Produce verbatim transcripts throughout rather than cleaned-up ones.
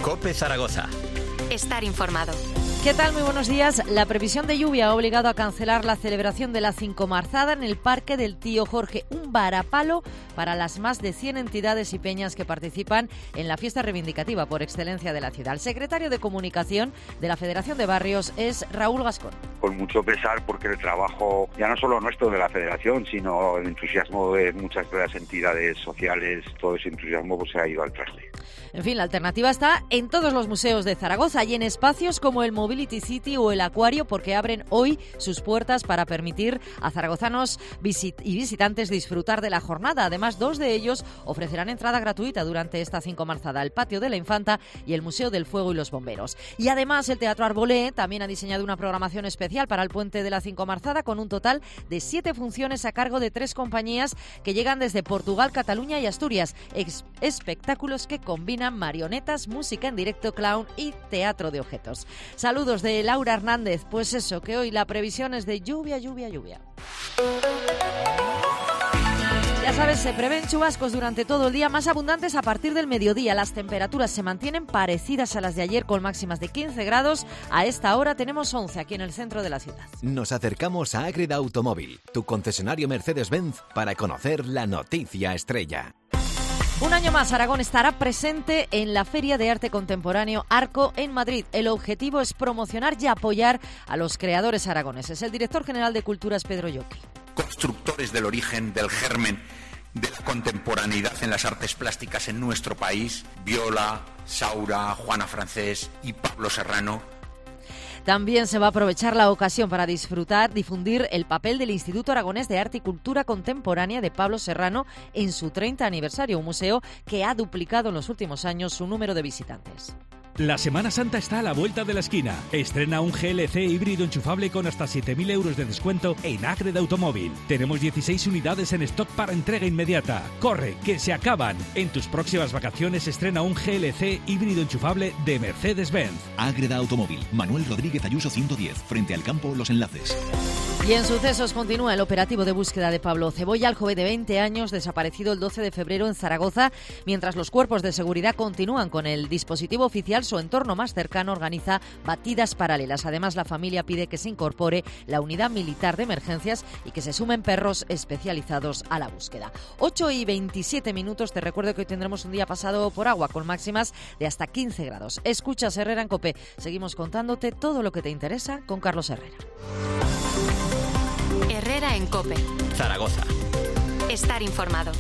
COPE Zaragoza. Estar informado. ¿Qué tal? Muy buenos días. La previsión de lluvia ha obligado a cancelar la celebración de la Cincomarzada en el Parque del Tío Jorge, un varapalo para las más de cien entidades y peñas que participan en la fiesta reivindicativa por excelencia de la ciudad. El secretario de Comunicación de la Federación de Barrios es Raúl Gascón. Con mucho pesar, porque el trabajo, ya no solo nuestro de la Federación, sino el entusiasmo de muchas de las entidades sociales, todo ese entusiasmo pues, se ha ido al traste. En fin, la alternativa está en todos los museos de Zaragoza y en espacios como el Mobility City o el Acuario, porque abren hoy sus puertas para permitir a zaragozanos visit- y visitantes disfrutar de la jornada. Además, dos de ellos ofrecerán entrada gratuita durante esta Cincomarzada, el Patio de la Infanta y el Museo del Fuego y los Bomberos. Y además, el Teatro Arbolé también ha diseñado una programación especial para el puente de la Cincomarzada con un total de siete funciones a cargo de tres compañías que llegan desde Portugal, Cataluña y Asturias. Ex- espectáculos que combinan marionetas, música en directo, clown y teatro de objetos. Saludos de Laura Hernández. Pues eso, que hoy la previsión es de lluvia, lluvia, lluvia. Ya sabes, se prevén chubascos durante todo el día, más abundantes a partir del mediodía. Las temperaturas se mantienen parecidas a las de ayer, con máximas de quince grados. A esta hora tenemos once aquí en el centro de la ciudad. Nos acercamos a Ágreda Automóvil, tu concesionario Mercedes-Benz, para conocer la noticia estrella. Un año más, Aragón estará presente en la Feria de Arte Contemporáneo Arco en Madrid. El objetivo es promocionar y apoyar a los creadores aragoneses. El director general de Culturas, Pedro Yoqui. Constructores del origen, del germen, de la contemporaneidad en las artes plásticas en nuestro país, Viola, Saura, Juana Francés y Pablo Serrano. También se va a aprovechar la ocasión para disfrutar, difundir el papel del Instituto Aragonés de Arte y Cultura Contemporánea de Pablo Serrano en su treinta aniversario, un museo que ha duplicado en los últimos años su número de visitantes. La Semana Santa está a la vuelta de la esquina. Estrena un G L C híbrido enchufable con hasta siete mil euros de descuento en Ágreda Automóvil. Tenemos dieciséis unidades en stock para entrega inmediata. ¡Corre, que se acaban! En tus próximas vacaciones estrena un G L C híbrido enchufable de Mercedes-Benz. Ágreda Automóvil. Manuel Rodríguez Ayuso ciento diez. Frente al campo Los Enlaces. Y en sucesos continúa el operativo de búsqueda de Pablo Cebolla, el joven de veinte años desaparecido el doce de febrero en Zaragoza, mientras los cuerpos de seguridad continúan con el dispositivo oficial. Su entorno más cercano organiza batidas paralelas. Además, la familia pide que se incorpore la unidad militar de emergencias y que se sumen perros especializados a la búsqueda. ocho y veintisiete minutos. Te recuerdo que hoy tendremos un día pasado por agua con máximas de hasta quince grados. Escuchas Herrera en COPE. Seguimos contándote todo lo que te interesa con Carlos Herrera. Herrera en COPE. Zaragoza. Estar informado.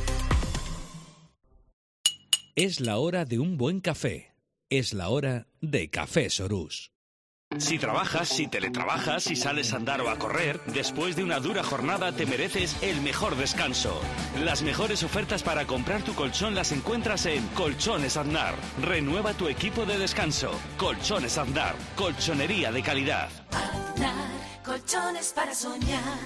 Es la hora de un buen café. Es la hora de Café Sorús. Si trabajas, si teletrabajas, si sales a andar o a correr, después de una dura jornada te mereces el mejor descanso. Las mejores ofertas para comprar tu colchón las encuentras en Colchones Aznar. Renueva tu equipo de descanso. Colchones Aznar, colchonería de calidad. Aznar, colchones para soñar.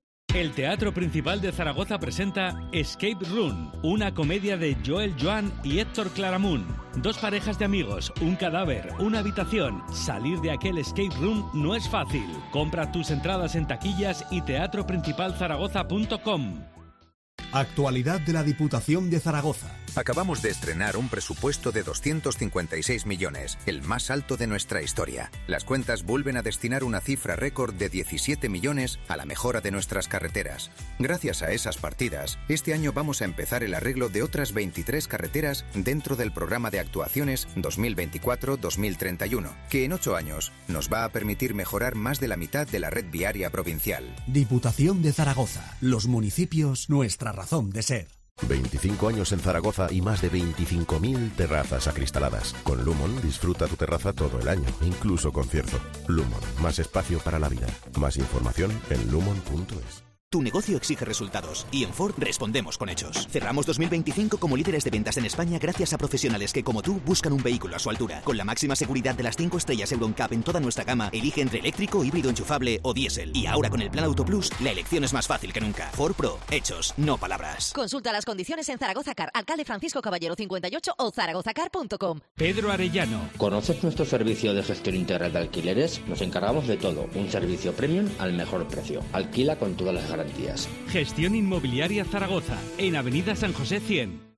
El Teatro Principal de Zaragoza presenta Escape Room, una comedia de Joel Joan y Héctor Claramunt. Dos parejas de amigos, un cadáver, una habitación. Salir de aquel escape room no es fácil. Compra tus entradas en taquillas y teatro principal zaragoza punto com. Actualidad de la Diputación de Zaragoza. Acabamos de estrenar un presupuesto de doscientos cincuenta y seis millones, el más alto de nuestra historia. Las cuentas vuelven a destinar una cifra récord de diecisiete millones a la mejora de nuestras carreteras. Gracias a esas partidas, este año vamos a empezar el arreglo de otras veintitrés carreteras dentro del programa de actuaciones dos mil veinticuatro dos mil treinta y uno, que en ocho años nos va a permitir mejorar más de la mitad de la red viaria provincial. Diputación de Zaragoza. Los municipios, nuestra razón de ser. veinticinco años en Zaragoza y más de veinticinco mil terrazas acristaladas. Con Lumon disfruta tu terraza todo el año, incluso concierto. Lumon, más espacio para la vida. Más información en lumon punto es. Tu negocio exige resultados y en Ford respondemos con hechos. Cerramos dos mil veinticinco como líderes de ventas en España gracias a profesionales que, como tú, buscan un vehículo a su altura. Con la máxima seguridad de las cinco estrellas Euro N C A P en toda nuestra gama, elige entre eléctrico, híbrido enchufable o diésel. Y ahora con el Plan Auto Plus, la elección es más fácil que nunca. Ford Pro, hechos, no palabras. Consulta las condiciones en Zaragoza Car, Alcalde Francisco Caballero cincuenta y ocho o zaragoza car punto com. Pedro Arellano. ¿Conoces nuestro servicio de gestión integral de alquileres? Nos encargamos de todo, un servicio premium al mejor precio. Alquila con todas las garantías. Gestión Inmobiliaria Zaragoza, en Avenida San José cien.